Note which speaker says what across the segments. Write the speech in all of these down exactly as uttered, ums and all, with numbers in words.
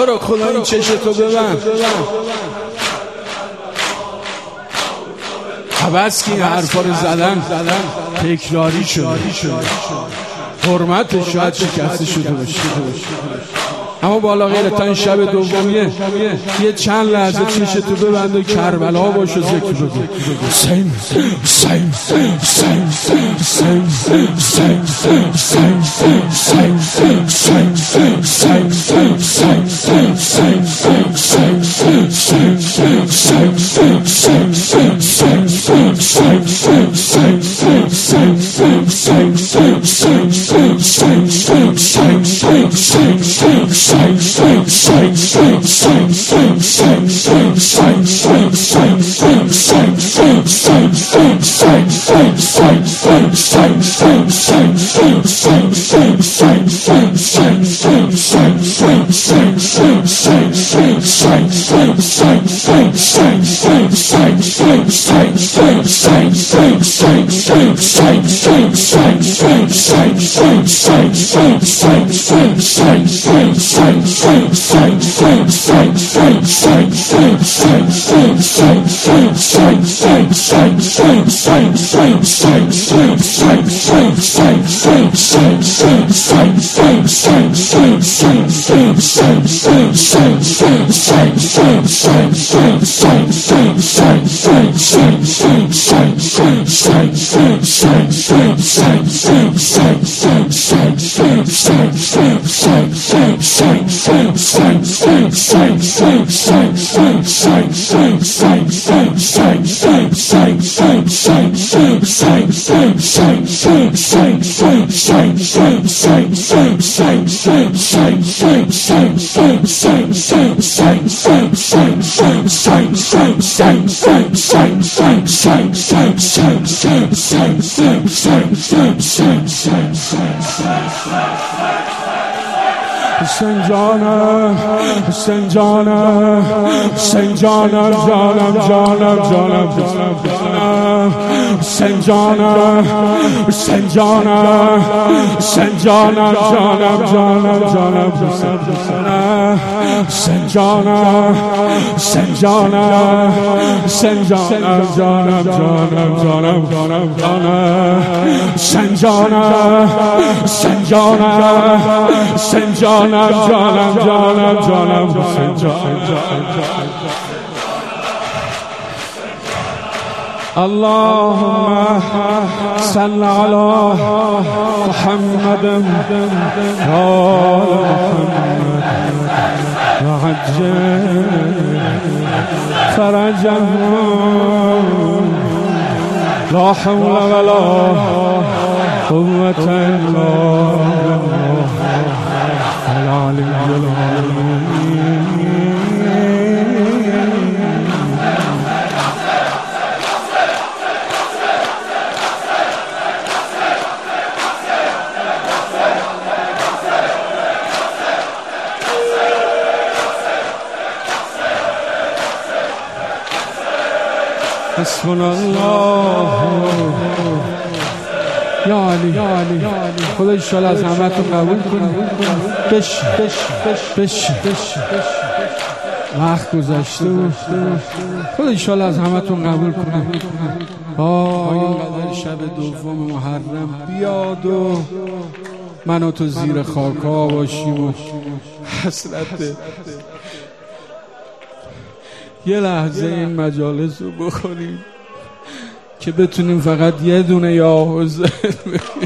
Speaker 1: تو رو خدا این چشتو ببند. عبس که این حرفا رو زدن تکراری شد، حرمتش شاید شکسته شده باشه، اما بالا غیره تا این شب دومیه یه چند لحظه چشتو ببند و کربلا باش و ذکر بگو. حسین حسین حسین حسین حسین حسین حسین حسین حسین حسین حسین حسین جانم حسین جانم حسین جانم جانم جانم جانم جانم حسین جانم حسین جانم حسین جانم جانم جانم جانم حسین جانم حسین جانم حسین جانم جانم جانم جانم جانم جانم حسین جانم حسین جانم حسین جانم جانم جانم جانم حسین جانم. اللهم صل على محمد وآل محمد وعجل فرجهم لا حول ولا قوة إلا بالله العلي العظيم. حسبنا الله یا علی خدا ایشالا از همه تو قبول کنی. بش بش بش بش وقت گذشته و خدا ایشالا از همه تو قبول کنی. آه اینقدر شب دوم محرم بیاد و من و تو زیر خاکا باشیم و حسرت یه لحظه این مجالس رو بخوریم که بتونیم فقط یه دونه یا حسین بگیم.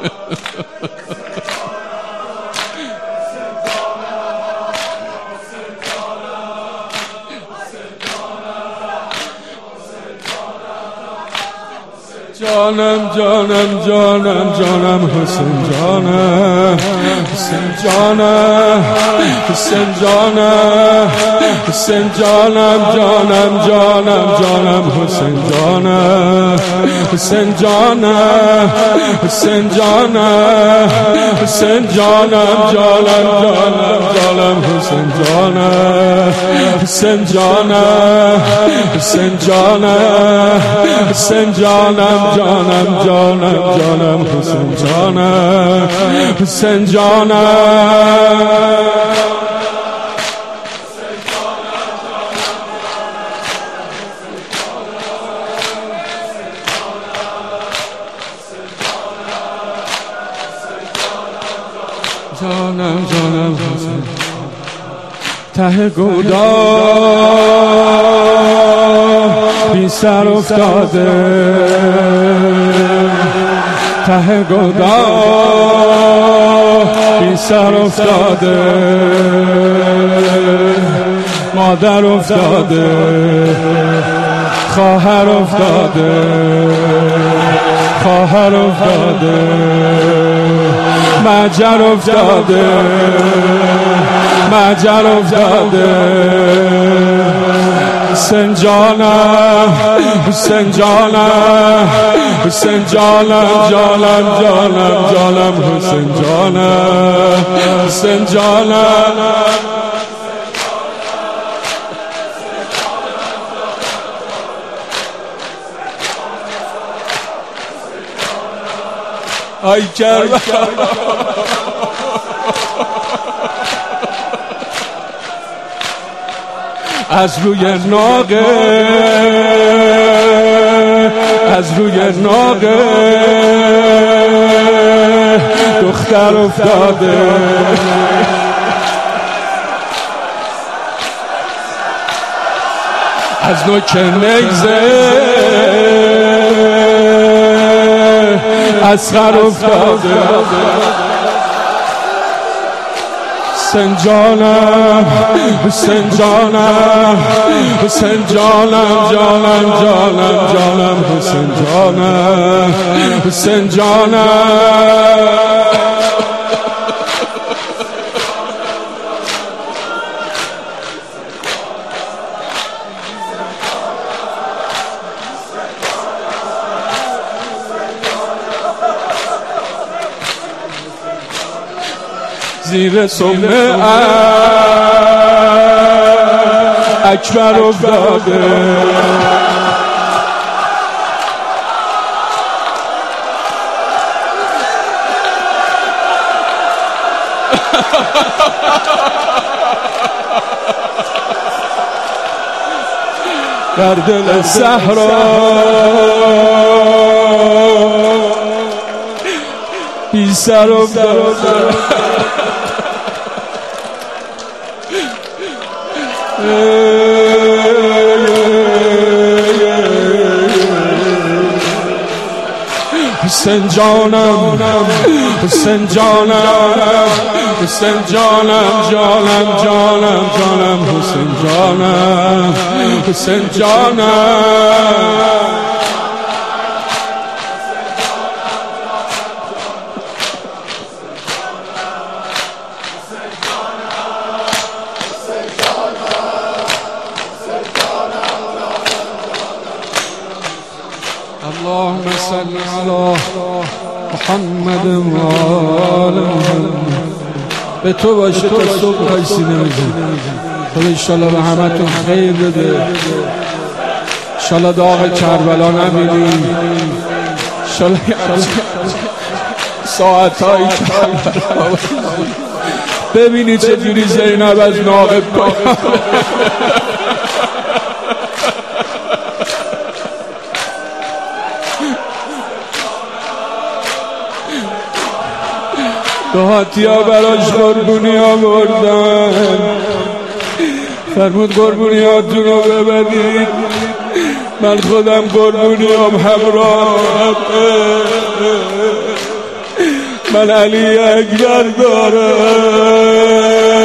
Speaker 1: جانم جانم جانم جانم حسین جانم حسین جانم حسین جانم حسین جانم جانم جانم جانم حسین جانم حسین جانم حسین جانم حسین جانم جانم جانم جانم حسین جانم حسین جانم حسین جانم حسین جانم جانم جانم جانم حسین جانم حسین جانم جانم جانم حسین ته گودال بی سر افتاده ته گودال بی سر افتاده مادر افتاده خواهر افتاده خواهر افتاده مجر افتاده مجر افتاده حسین جانم حسین جانم حسین جانم جانم جانم جانم حسین جانم حسین جانم ای کربلا از روی ناقه از روی ناقه دختر افتاده از نوک نیزه اصغر افتاده حسین جانم حسین جانم حسین جانم جانم جانم جانم حسین جانم حسین جانم زیر سمه اکبر افتاده در دل صحرا بی سر افتاده حسین جانم حسین جانم حسین جانم جانم جانم جانم حسین جانم حسین جانم اللهم صل على محمد و آل محمد. به تو باشه تا صبح کسی نمیزن. خدا انشالله به همه تون خیر بده. انشالله داغ کربلا نبینیم. انشالله ساعتهای کربلا ببینی چجوری زینب از ناقب کنم. دهاتی ها براش قربونی ها بردن، فرمود قربونی هاتون رو ببرید، من خودم قربونی هم همراه، من علی اکبر دارم.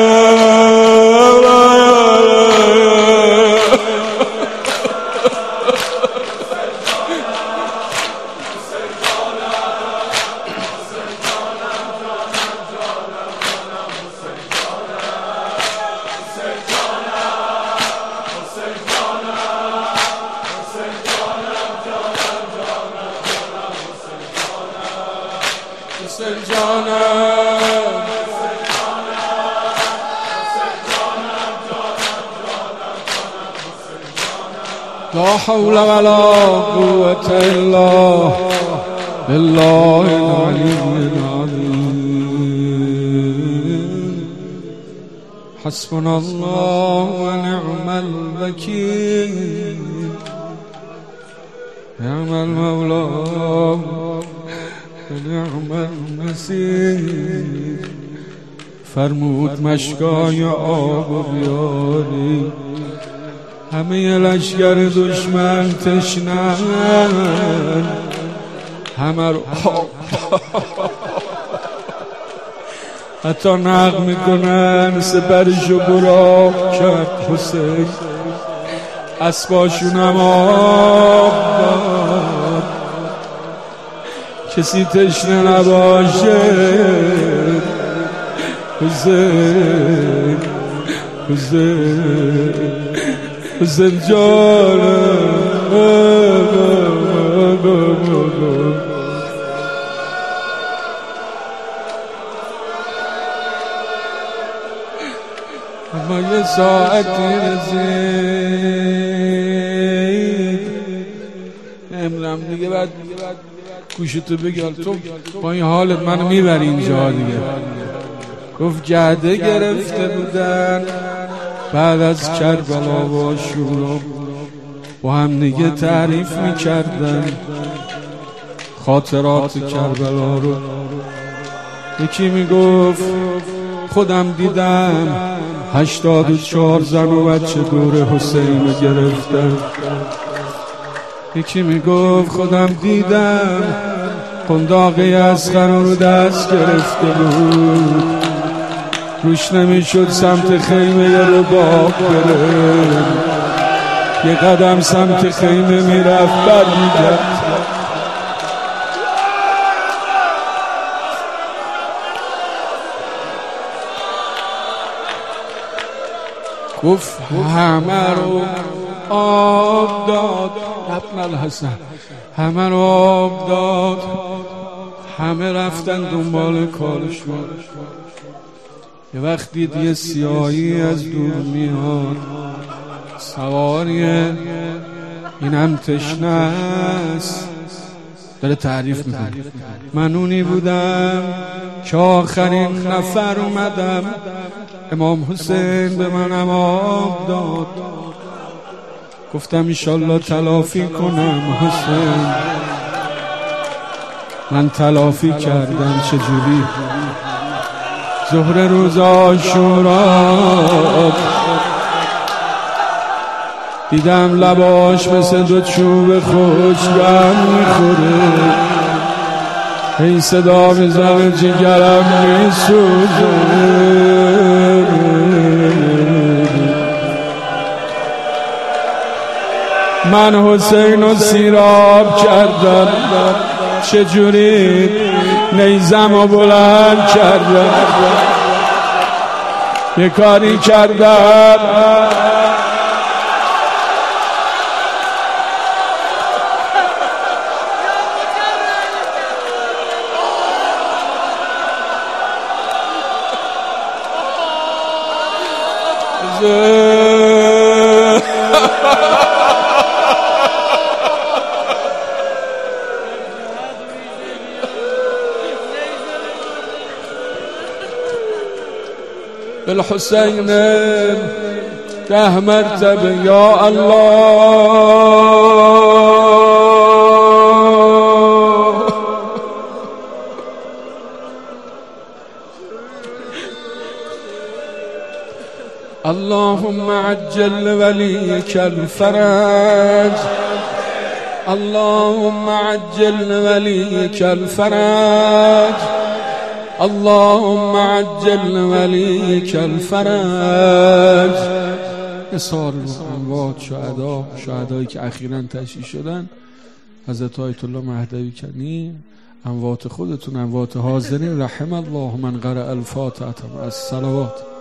Speaker 1: حسین جانم لا حول ولا قوة الا بالله العلي العظيم. حسبنا الله ونعم الوكيل، نعم المولى ونعم النصير. فرمود مشکای آب و بیاری، همه لشگر دشمن تشنن، همه رو حتی نقم میکنن سپرشو براق کرد حسین، اسباشونم آب داد، کسی تشنه نباشه. حسین حسین حسین جانم. اما یه ساعتی رسید امرم دیگه بعد گوشتو بگل تو با این حالت منو میبری اینجا دیگه. گفت جعده گرفته بودن بعد از کربلا و شورم، با هم دیگه تعریف میکردن خاطرات کربلا رو. یکی میگفت خودم دیدم هشتاد و چهار زن و بچه دور حسین گرفتن. یکی میگفت خودم دیدم قنداقی اصغر رو دست گرفته بود، روش نمیشد سمت خیمه رو باق بره، یه قدم سمت خیمه میرفت بر میگرد. گفت همه رو آب داد ابن الحسن، همه رو آب داد، همه رفتن دنبال کارشون. یه وقت دید یه سیاهی از دور میاد، سواریه، اینم تشنه است. داره تعریف میکنه من اونی بودم که آخرین نفر اومدم، امام حسین به منم آب داد، گفتم انشالله تلافی کنم حسین. من تلافی کردم. چجوری؟ ظهر روز عاشورا دیدم لباش مثل دو چوب خوشگم میخوره، این صدا میزنه جگرم میسوزه. من حسین رو سیراب کردم، چجوری؟ نیزم رو بلند کردم، یه کاری کردم الحسین ده مرتبه یا الله. اللهم عجل وليك الفرج، اللهم عجل وليك الفرج، اللهم عجل وليك الفرج. اصحار اموات شهدا، شهدایی که اخیراً تشییع شدن، حضرت آیت الله مهدوی کنی، اموات خودتون، اموات حاضرین، رحم الله من قرأ الفاتحه از صلوات.